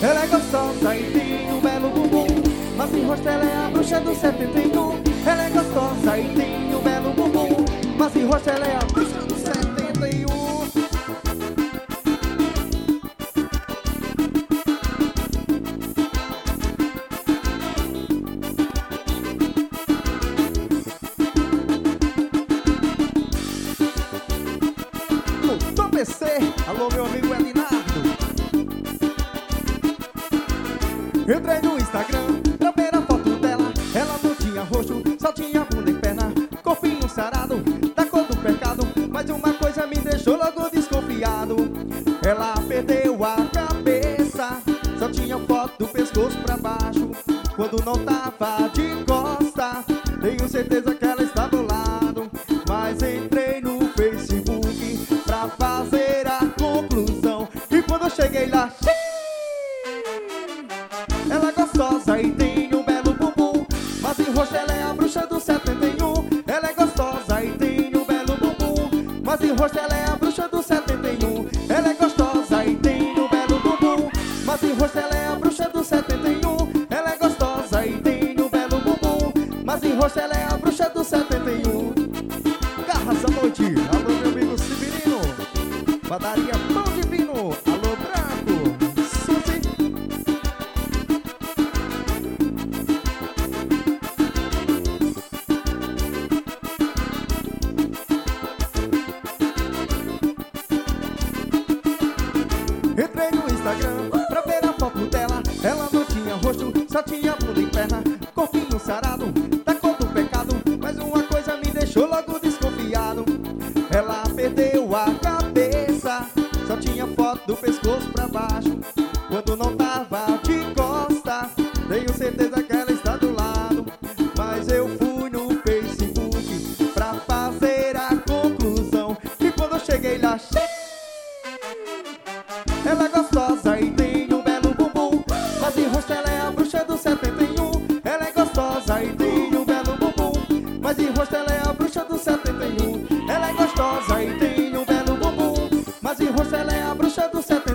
Ela é gostosa e tem um belo bumbum, mas em rosto ela é a bruxa do 71. Ela é gostosa e tem um belo bumbum, mas em rosto ela é a bruxa do 71. No PC, alô meu amigo Elinardo. Entrei no Instagram pra ver a foto dela. Ela não tinha rosto, só tinha bunda e perna, corpinho sarado, da cor do pecado. Mas uma coisa me deixou logo desconfiado: ela perdeu a cabeça. Só tinha foto do pescoço pra baixo, quando não tava de costa. Tenho certeza que ela está do lado, mas entrei no Facebook pra fazer a conclusão. E quando eu cheguei lá, ela é gostosa e tem um belo bumbum, mas em rosto ela é a bruxa do 71. Ela é gostosa e tem um belo bumbum, mas em rosto ela é a bruxa do 71. Ela é gostosa e tem um belo bumbum, mas em rosto ela é a bruxa do 71. Ela é gostosa e tem um belo bumbum, mas em rosto ela é a bruxa do 71. Garras à noite, alô meu amigo Severino, padaria Pão Divino, alô Branco, Suzy. Entrei no Instagram pra ver a foto dela. Ela não tinha rosto, só tinha bunda e perna, corpinho sarado, da cor do pecado. Mas uma coisa me deixou logo desconfiado: ela perdeu a cabeça. Só tinha foto do pescoço pra baixo, quando não tava de costa. Tenho certeza que ela está do lado, mas eu fui no Facebook pra fazer a conclusão. E quando eu cheguei lá, ela é gostosa e tem um belo bumbum, mas em rosto ela é a bruxa do 71. Ela é gostosa e tem um belo bumbum, mas em rosto ela é a bruxa do 71. Ela é gostosa e tem um belo bumbum, mas em rosto ela é a bruxa do 71.